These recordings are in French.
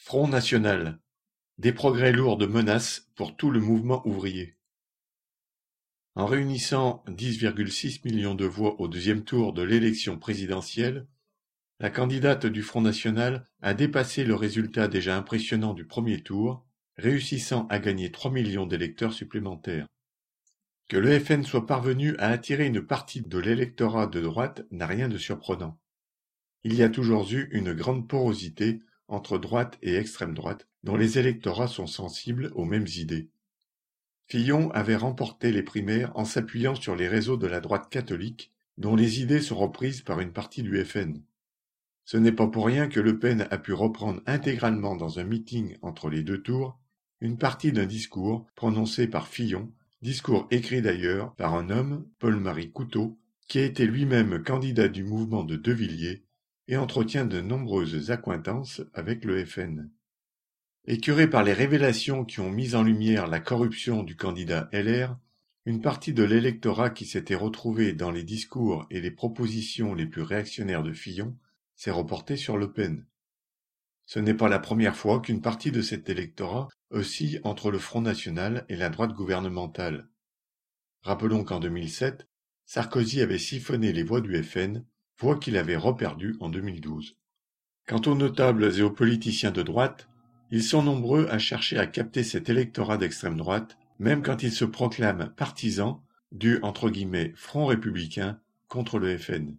Front national: des progrès lourds de menaces pour tout le mouvement ouvrier. En réunissant 10,6 millions de voix au deuxième tour de l'élection présidentielle, la candidate du Front national a dépassé le résultat déjà impressionnant du premier tour, réussissant à gagner 3 millions d'électeurs supplémentaires. Que le FN soit parvenu à attirer une partie de l'électorat de droite n'a rien de surprenant. Il y a toujours eu une grande porosité entre droite et extrême droite, dont les électorats sont sensibles aux mêmes idées. Fillon avait remporté les primaires en s'appuyant sur les réseaux de la droite catholique, dont les idées sont reprises par une partie du FN. Ce n'est pas pour rien que Le Pen a pu reprendre intégralement dans un meeting entre les deux tours une partie d'un discours prononcé par Fillon, discours écrit d'ailleurs par un homme, Paul-Marie Couteau, qui a été lui-même candidat du mouvement de De Villiers et entretient de nombreuses accointances avec le FN. Écœuré par les révélations qui ont mis en lumière la corruption du candidat LR, une partie de l'électorat qui s'était retrouvée dans les discours et les propositions les plus réactionnaires de Fillon s'est reportée sur Le Pen. Ce n'est pas la première fois qu'une partie de cet électorat oscille entre le Front national et la droite gouvernementale. Rappelons qu'en 2007, Sarkozy avait siphonné les voix du FN, voix qu'il avait reperdues en 2012. Quant aux notables et aux politiciens de droite, ils sont nombreux à chercher à capter cet électorat d'extrême droite, même quand ils se proclament partisans du « Front républicain » contre le FN.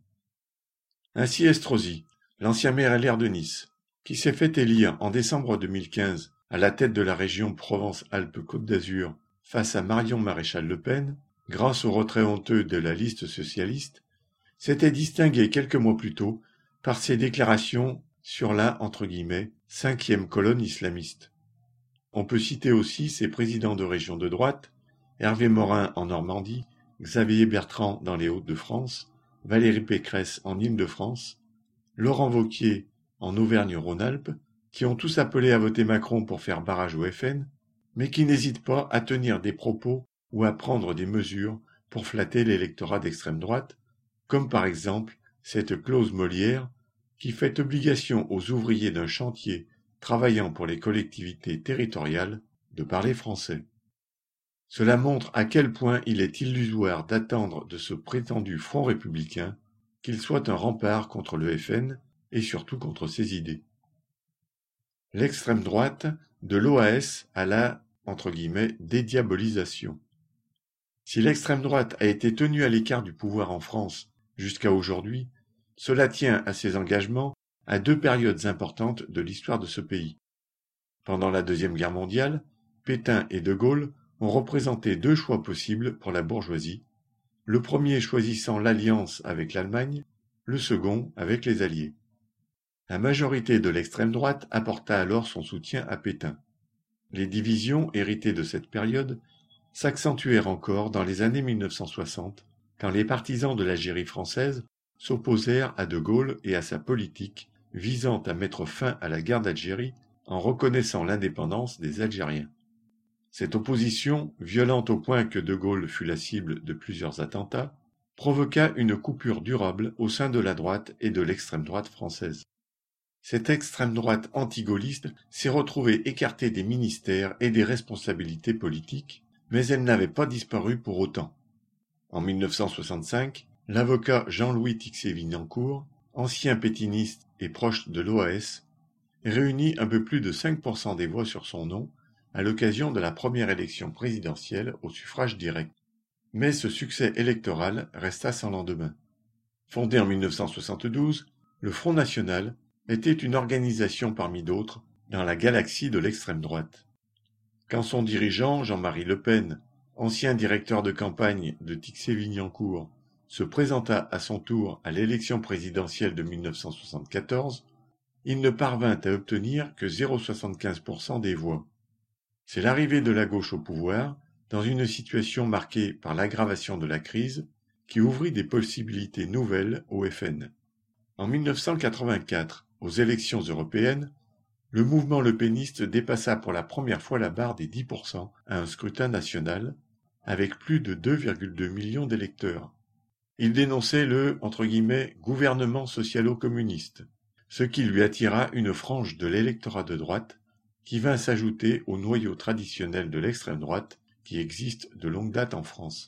Ainsi Estrosi, l'ancien maire LR de Nice, qui s'est fait élire en décembre 2015 à la tête de la région Provence-Alpes-Côte d'Azur face à Marion Maréchal Le Pen, grâce au retrait honteux de la liste socialiste, s'était distingué quelques mois plus tôt par ses déclarations sur la « cinquième colonne islamiste ». On peut citer aussi ses présidents de régions de droite, Hervé Morin en Normandie, Xavier Bertrand dans les Hauts-de-France, Valérie Pécresse en Île-de-France, Laurent Wauquiez en Auvergne-Rhône-Alpes, qui ont tous appelé à voter Macron pour faire barrage au FN, mais qui n'hésitent pas à tenir des propos ou à prendre des mesures pour flatter l'électorat d'extrême droite, comme par exemple cette clause Molière qui fait obligation aux ouvriers d'un chantier travaillant pour les collectivités territoriales de parler français. Cela montre à quel point il est illusoire d'attendre de ce prétendu Front républicain qu'il soit un rempart contre le FN et surtout contre ses idées. L'extrême droite, de l'OAS à la « dédiabolisation ». Si l'extrême droite a été tenue à l'écart du pouvoir en France jusqu'à aujourd'hui, cela tient à ses engagements à deux périodes importantes de l'histoire de ce pays. Pendant la Deuxième Guerre mondiale, Pétain et De Gaulle ont représenté deux choix possibles pour la bourgeoisie, le premier choisissant l'alliance avec l'Allemagne, le second avec les Alliés. La majorité de l'extrême droite apporta alors son soutien à Pétain. Les divisions héritées de cette période s'accentuèrent encore dans les années 1960, quand les partisans de l'Algérie française s'opposèrent à De Gaulle et à sa politique visant à mettre fin à la guerre d'Algérie en reconnaissant l'indépendance des Algériens. Cette opposition, violente au point que De Gaulle fut la cible de plusieurs attentats, provoqua une coupure durable au sein de la droite et de l'extrême droite française. Cette extrême droite anti-gaulliste s'est retrouvée écartée des ministères et des responsabilités politiques, mais elle n'avait pas disparu pour autant. En 1965, l'avocat Jean-Louis Tixier-Vignancour, ancien pétiniste et proche de l'OAS, réunit un peu plus de 5% des voix sur son nom à l'occasion de la première élection présidentielle au suffrage direct. Mais ce succès électoral resta sans lendemain. Fondé en 1972, le Front national était une organisation parmi d'autres dans la galaxie de l'extrême droite. Quand son dirigeant, Jean-Marie Le Pen, ancien directeur de campagne de Tixier-Vignancour, se présenta à son tour à l'élection présidentielle de 1974, il ne parvint à obtenir que 0,75% des voix. C'est l'arrivée de la gauche au pouvoir, dans une situation marquée par l'aggravation de la crise, qui ouvrit des possibilités nouvelles au FN. En 1984, aux élections européennes, le mouvement lepéniste dépassa pour la première fois la barre des 10% à un scrutin national, avec plus de 2,2 millions d'électeurs. Il dénonçait le « gouvernement socialo-communiste », ce qui lui attira une frange de l'électorat de droite qui vint s'ajouter au noyau traditionnel de l'extrême droite qui existe de longue date en France.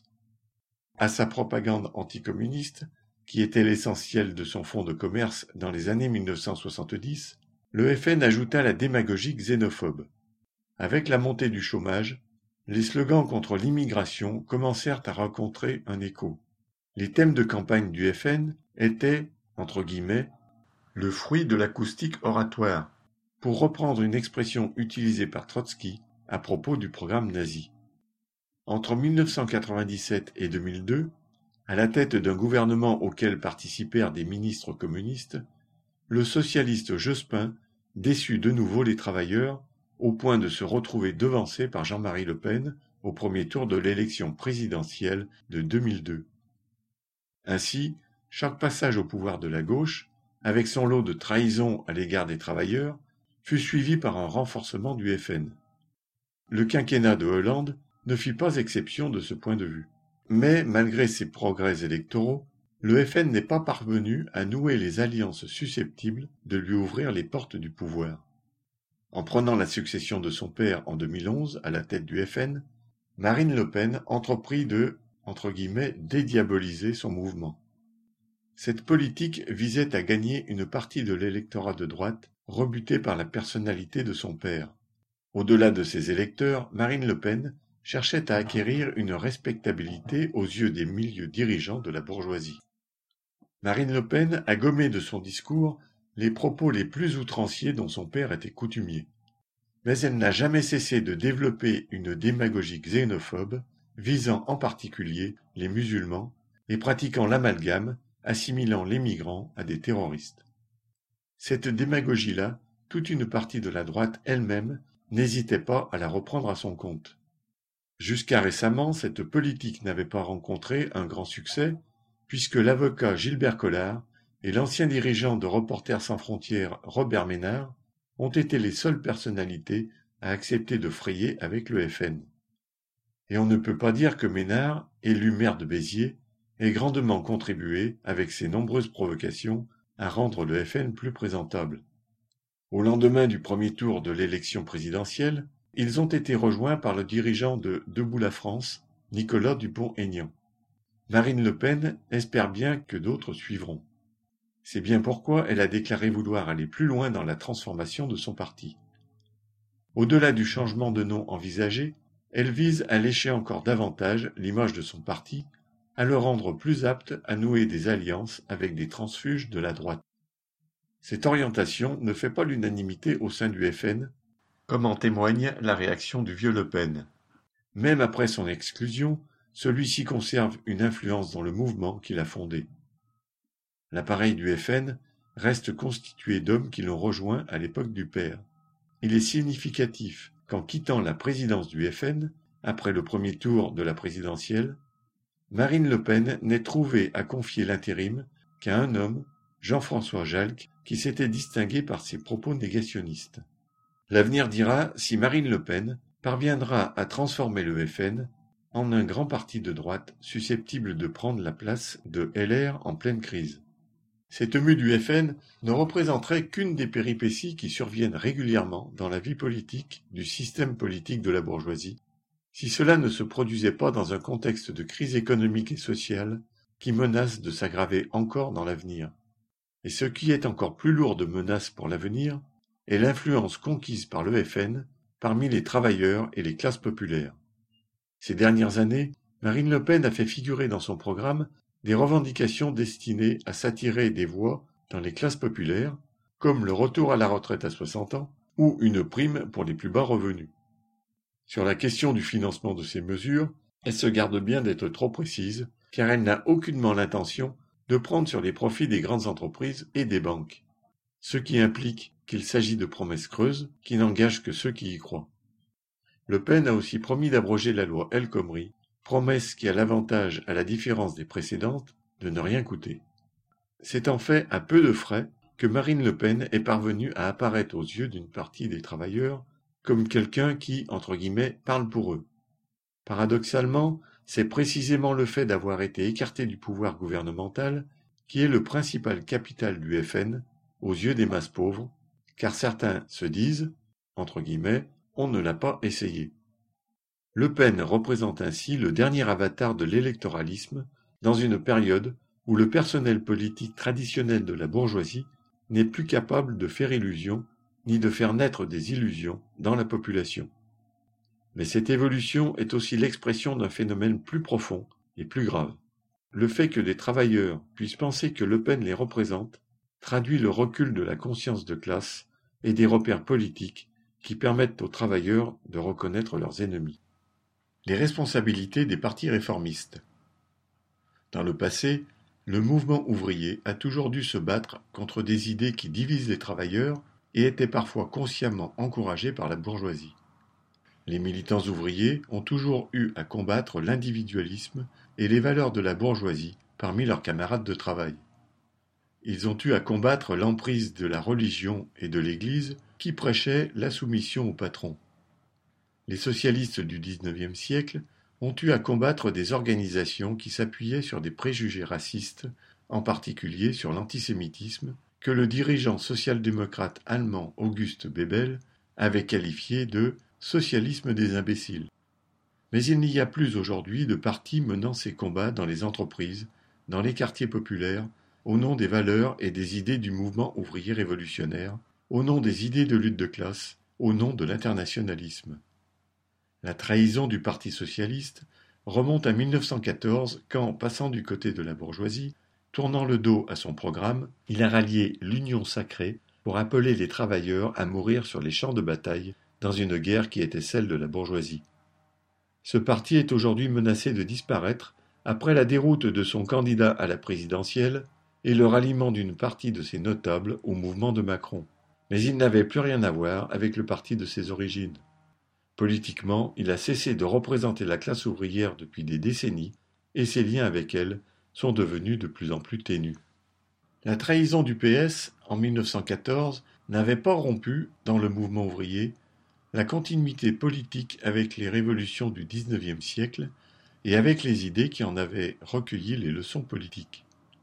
À sa propagande anticommuniste, qui était l'essentiel de son fonds de commerce dans les années 1970, le FN ajouta la démagogie xénophobe. Avec la montée du chômage, les slogans contre l'immigration commencèrent à rencontrer un écho. Les thèmes de campagne du FN étaient, entre guillemets, le fruit de l'acoustique oratoire, pour reprendre une expression utilisée par Trotsky à propos du programme nazi. Entre 1997 et 2002, à la tête d'un gouvernement auquel participèrent des ministres communistes, le socialiste Jospin déçut de nouveau les travailleurs au point de se retrouver devancé par Jean-Marie Le Pen au premier tour de l'élection présidentielle de 2002. Ainsi, chaque passage au pouvoir de la gauche, avec son lot de trahison à l'égard des travailleurs, fut suivi par un renforcement du FN. Le quinquennat de Hollande ne fit pas exception de ce point de vue. Mais, malgré ses progrès électoraux, le FN n'est pas parvenu à nouer les alliances susceptibles de lui ouvrir les portes du pouvoir. En prenant la succession de son père en 2011 à la tête du FN, Marine Le Pen entreprit de, entre guillemets, dédiaboliser son mouvement. Cette politique visait à gagner une partie de l'électorat de droite rebuté par la personnalité de son père. Au-delà de ses électeurs, Marine Le Pen cherchait à acquérir une respectabilité aux yeux des milieux dirigeants de la bourgeoisie. Marine Le Pen a gommé de son discours les propos les plus outranciers dont son père était coutumier. Mais elle n'a jamais cessé de développer une démagogie xénophobe visant en particulier les musulmans et pratiquant l'amalgame, assimilant les migrants à des terroristes. Cette démagogie-là, toute une partie de la droite elle-même n'hésitait pas à la reprendre à son compte. Jusqu'à récemment, cette politique n'avait pas rencontré un grand succès, puisque l'avocat Gilbert Collard et l'ancien dirigeant de Reporters sans frontières Robert Ménard ont été les seules personnalités à accepter de frayer avec le FN. Et on ne peut pas dire que Ménard, élu maire de Béziers, ait grandement contribué, avec ses nombreuses provocations, à rendre le FN plus présentable. Au lendemain du premier tour de l'élection présidentielle, ils ont été rejoints par le dirigeant de Debout la France, Nicolas Dupont-Aignan. Marine Le Pen espère bien que d'autres suivront. C'est bien pourquoi elle a déclaré vouloir aller plus loin dans la transformation de son parti. Au-delà du changement de nom envisagé, elle vise à lécher encore davantage l'image de son parti, à le rendre plus apte à nouer des alliances avec des transfuges de la droite. Cette orientation ne fait pas l'unanimité au sein du FN, comme en témoigne la réaction du vieux Le Pen. Même après son exclusion, celui-ci conserve une influence dans le mouvement qu'il a fondé. L'appareil du FN reste constitué d'hommes qui l'ont rejoint à l'époque du père. Il est significatif qu'en quittant la présidence du FN, après le premier tour de la présidentielle, Marine Le Pen n'ait trouvé à confier l'intérim qu'à un homme, Jean-François Jalc, qui s'était distingué par ses propos négationnistes. L'avenir dira si Marine Le Pen parviendra à transformer le FN en un grand parti de droite susceptible de prendre la place de LR en pleine crise. Cette mue du FN ne représenterait qu'une des péripéties qui surviennent régulièrement dans la vie politique du système politique de la bourgeoisie, si cela ne se produisait pas dans un contexte de crise économique et sociale qui menace de s'aggraver encore dans l'avenir. Et ce qui est encore plus lourd de menace pour l'avenir est l'influence conquise par le FN parmi les travailleurs et les classes populaires. Ces dernières années, Marine Le Pen a fait figurer dans son programme des revendications destinées à s'attirer des voix dans les classes populaires, comme le retour à la retraite à 60 ans ou une prime pour les plus bas revenus. Sur la question du financement de ces mesures, elle se garde bien d'être trop précise, car elle n'a aucunement l'intention de prendre sur les profits des grandes entreprises et des banques, ce qui implique qu'il s'agit de promesses creuses qui n'engagent que ceux qui y croient. Le Pen a aussi promis d'abroger la loi El Khomri, promesse qui a l'avantage, à la différence des précédentes, de ne rien coûter. C'est en fait à peu de frais que Marine Le Pen est parvenue à apparaître aux yeux d'une partie des travailleurs comme quelqu'un qui, entre guillemets, parle pour eux. Paradoxalement, c'est précisément le fait d'avoir été écarté du pouvoir gouvernemental qui est le principal capital du FN, aux yeux des masses pauvres, car certains se disent, entre guillemets, on ne l'a pas essayé. Le Pen représente ainsi le dernier avatar de l'électoralisme dans une période où le personnel politique traditionnel de la bourgeoisie n'est plus capable de faire illusion ni de faire naître des illusions dans la population. Mais cette évolution est aussi l'expression d'un phénomène plus profond et plus grave. Le fait que des travailleurs puissent penser que Le Pen les représente traduit le recul de la conscience de classe et des repères politiques qui permettent aux travailleurs de reconnaître leurs ennemis. Les responsabilités des partis réformistes. Dans le passé, le mouvement ouvrier a toujours dû se battre contre des idées qui divisent les travailleurs et étaient parfois consciemment encouragées par la bourgeoisie. Les militants ouvriers ont toujours eu à combattre l'individualisme et les valeurs de la bourgeoisie parmi leurs camarades de travail. Ils ont eu à combattre l'emprise de la religion et de l'Église qui prêchait la soumission au patron. Les socialistes du XIXe siècle ont eu à combattre des organisations qui s'appuyaient sur des préjugés racistes, en particulier sur l'antisémitisme, que le dirigeant social-démocrate allemand August Bebel avait qualifié de « socialisme des imbéciles ». Mais il n'y a plus aujourd'hui de partis menant ces combats dans les entreprises, dans les quartiers populaires, au nom des valeurs et des idées du mouvement ouvrier révolutionnaire, au nom des idées de lutte de classe, au nom de l'internationalisme. La trahison du Parti socialiste remonte à 1914 quand, passant du côté de la bourgeoisie, tournant le dos à son programme, il a rallié l'Union sacrée pour appeler les travailleurs à mourir sur les champs de bataille dans une guerre qui était celle de la bourgeoisie. Ce parti est aujourd'hui menacé de disparaître après la déroute de son candidat à la présidentielle et le ralliement d'une partie de ses notables au mouvement de Macron. Mais il n'avait plus rien à voir avec le parti de ses origines. Politiquement, il a cessé de représenter la classe ouvrière depuis des décennies et ses liens avec elle sont devenus de plus en plus ténus. La trahison du PS, en 1914, n'avait pas rompu, dans le mouvement ouvrier, la continuité politique avec les révolutions du XIXe siècle et avec les idées qui en avaient recueilli les leçons politiques.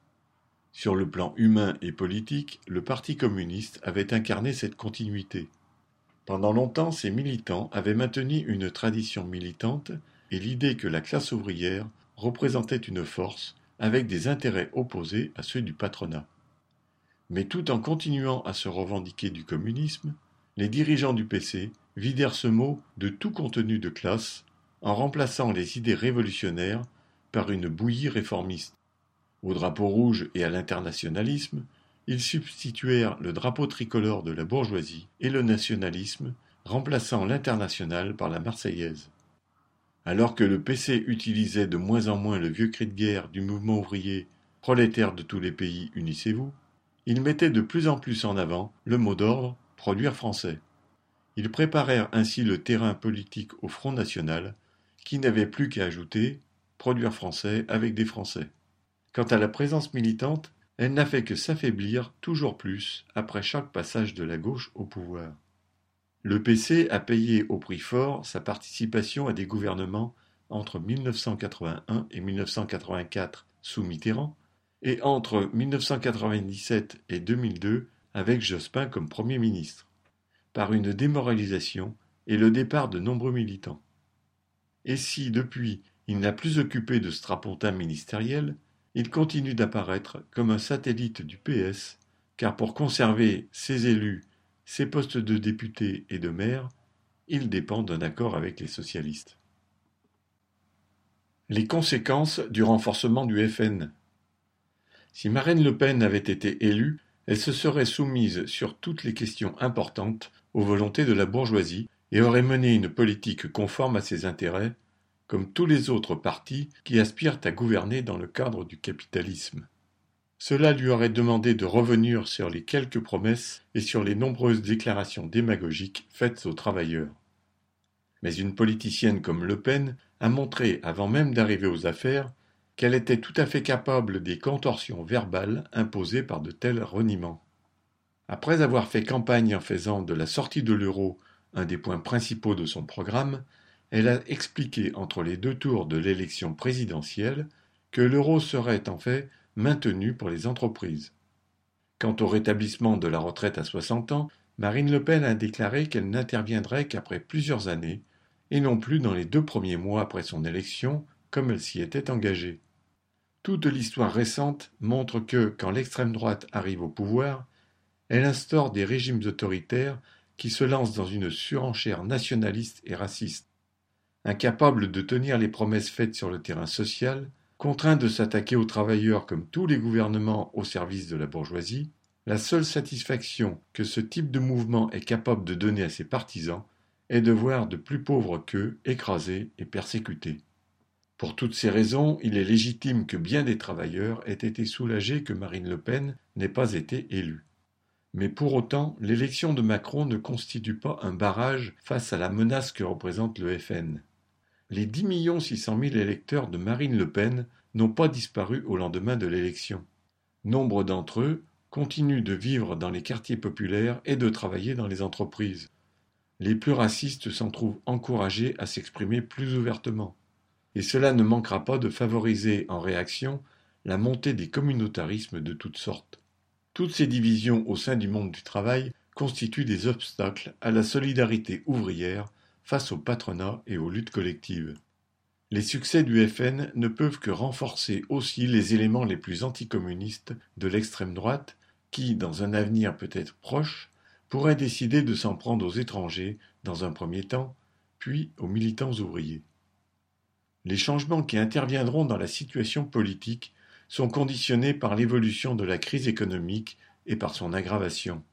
Sur le plan humain et politique, le Parti communiste avait incarné cette continuité. Pendant longtemps, ses militants avaient maintenu une tradition militante et l'idée que la classe ouvrière représentait une force avec des intérêts opposés à ceux du patronat. Mais tout en continuant à se revendiquer du communisme, les dirigeants du PC vidèrent ce mot de tout contenu de classe en remplaçant les idées révolutionnaires par une bouillie réformiste. Au drapeau rouge et à l'internationalisme, ils substituèrent le drapeau tricolore de la bourgeoisie et le nationalisme, remplaçant l'international par la Marseillaise. Alors que le PC utilisait de moins en moins le vieux cri de guerre du mouvement ouvrier « Prolétaires de tous les pays, unissez-vous », il mettait de plus en plus en avant le mot d'ordre « Produire français ». Ils préparèrent ainsi le terrain politique au Front national, qui n'avait plus qu'à ajouter « Produire français avec des Français ». Quant à la présence militante, elle n'a fait que s'affaiblir toujours plus après chaque passage de la gauche au pouvoir. Le PC a payé au prix fort sa participation à des gouvernements entre 1981 et 1984 sous Mitterrand et entre 1997 et 2002 avec Jospin comme Premier ministre, par une démoralisation et le départ de nombreux militants. Et si, depuis, il n'a plus occupé de strapontin ministériel, il continue d'apparaître comme un satellite du PS, car pour conserver ses élus, ses postes de députés et de maires, il dépend d'un accord avec les socialistes. Les conséquences du renforcement du FN. Si Marine Le Pen avait été élue, elle se serait soumise sur toutes les questions importantes aux volontés de la bourgeoisie et aurait mené une politique conforme à ses intérêts, comme tous les autres partis qui aspirent à gouverner dans le cadre du capitalisme. Cela lui aurait demandé de revenir sur les quelques promesses et sur les nombreuses déclarations démagogiques faites aux travailleurs. Mais une politicienne comme Le Pen a montré, avant même d'arriver aux affaires, qu'elle était tout à fait capable des contorsions verbales imposées par de tels reniements. Après avoir fait campagne en faisant de la sortie de l'euro un des points principaux de son programme, elle a expliqué entre les deux tours de l'élection présidentielle que l'euro serait en fait maintenu pour les entreprises. Quant au rétablissement de la retraite à 60 ans, Marine Le Pen a déclaré qu'elle n'interviendrait qu'après plusieurs années, et non plus dans les 2 premiers mois après son élection, comme elle s'y était engagée. Toute l'histoire récente montre que, quand l'extrême droite arrive au pouvoir, elle instaure des régimes autoritaires qui se lancent dans une surenchère nationaliste et raciste. Incapable de tenir les promesses faites sur le terrain social, contraint de s'attaquer aux travailleurs comme tous les gouvernements au service de la bourgeoisie, la seule satisfaction que ce type de mouvement est capable de donner à ses partisans est de voir de plus pauvres qu'eux écrasés et persécutés. Pour toutes ces raisons, il est légitime que bien des travailleurs aient été soulagés que Marine Le Pen n'ait pas été élue. Mais pour autant, l'élection de Macron ne constitue pas un barrage face à la menace que représente le FN. Les 10 600 000 électeurs de Marine Le Pen n'ont pas disparu au lendemain de l'élection. Nombre d'entre eux continuent de vivre dans les quartiers populaires et de travailler dans les entreprises. Les plus racistes s'en trouvent encouragés à s'exprimer plus ouvertement. Et cela ne manquera pas de favoriser en réaction la montée des communautarismes de toutes sortes. Toutes ces divisions au sein du monde du travail constituent des obstacles à la solidarité ouvrière face au patronat et aux luttes collectives. Les succès du FN ne peuvent que renforcer aussi les éléments les plus anticommunistes de l'extrême droite qui, dans un avenir peut-être proche, pourraient décider de s'en prendre aux étrangers dans un premier temps, puis aux militants ouvriers. Les changements qui interviendront dans la situation politique sont conditionnés par l'évolution de la crise économique et par son aggravation.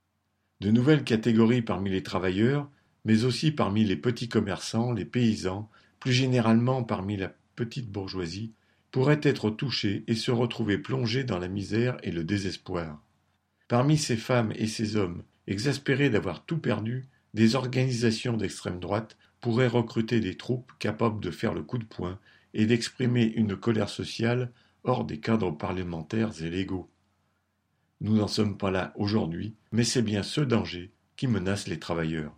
De nouvelles catégories parmi les travailleurs, mais aussi parmi les petits commerçants, les paysans, plus généralement parmi la petite bourgeoisie, pourraient être touchées et se retrouver plongées dans la misère et le désespoir. Parmi ces femmes et ces hommes, exaspérés d'avoir tout perdu, des organisations d'extrême droite pourraient recruter des troupes capables de faire le coup de poing et d'exprimer une colère sociale hors des cadres parlementaires et légaux. Nous n'en sommes pas là aujourd'hui, mais c'est bien ce danger qui menace les travailleurs.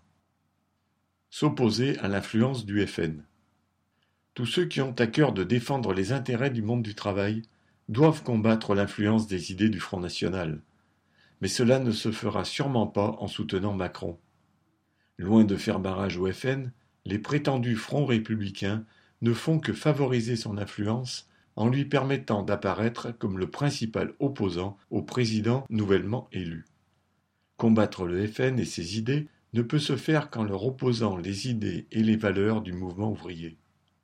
S'opposer à l'influence du FN. Tous ceux qui ont à cœur de défendre les intérêts du monde du travail doivent combattre l'influence des idées du Front national. Mais cela ne se fera sûrement pas en soutenant Macron. Loin de faire barrage au FN, les prétendus fronts républicains ne font que favoriser son influence en lui permettant d'apparaître comme le principal opposant au président nouvellement élu. Combattre le FN et ses idées ne peut se faire qu'en leur opposant les idées et les valeurs du mouvement ouvrier.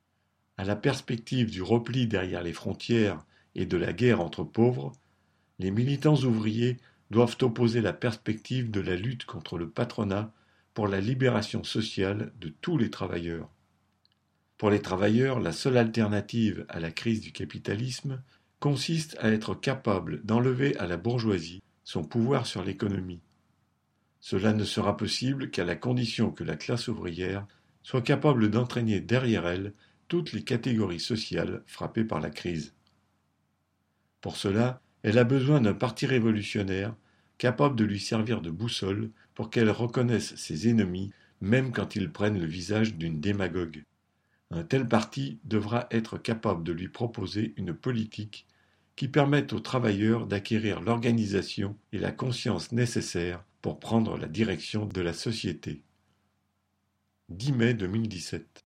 À la perspective du repli derrière les frontières et de la guerre entre pauvres, les militants ouvriers doivent opposer la perspective de la lutte contre le patronat pour la libération sociale de tous les travailleurs. Pour les travailleurs, la seule alternative à la crise du capitalisme consiste à être capable d'enlever à la bourgeoisie son pouvoir sur l'économie. Cela ne sera possible qu'à la condition que la classe ouvrière soit capable d'entraîner derrière elle toutes les catégories sociales frappées par la crise. Pour cela, elle a besoin d'un parti révolutionnaire capable de lui servir de boussole pour qu'elle reconnaisse ses ennemis même quand ils prennent le visage d'une démagogue. Un tel parti devra être capable de lui proposer une politique qui permette aux travailleurs d'acquérir l'organisation et la conscience nécessaires pour prendre la direction de la société. 10 mai 2017.